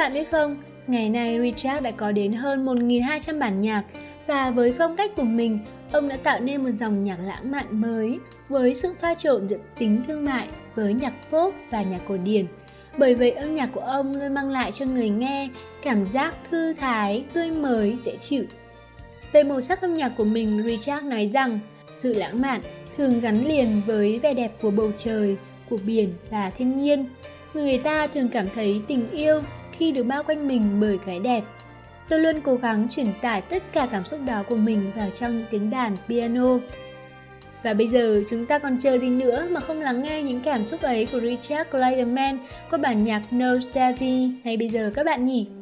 bạn biết không, ngày nay Richard đã có đến hơn 1.200 bản nhạc và với phong cách của mình, ông đã tạo nên một dòng nhạc lãng mạn mới với sự pha trộn giữa tính thương mại với nhạc pop và nhạc cổ điển. Bởi vậy âm nhạc của ông luôn mang lại cho người nghe cảm giác thư thái, tươi mới, dễ chịu. Về màu sắc âm nhạc của mình, Richard nói rằng sự lãng mạn thường gắn liền với vẻ đẹp của bầu trời, của biển và thiên nhiên. Người ta thường cảm thấy tình yêu khi được bao quanh mình bởi cái đẹp. Tôi luôn cố gắng truyền tải tất cả cảm xúc đó của mình vào trong những tiếng đàn piano. Và bây giờ chúng ta còn chờ gì nữa mà không lắng nghe những cảm xúc ấy của Richard Clayderman qua bản nhạc Nostalgia ngay bây giờ các bạn nhỉ?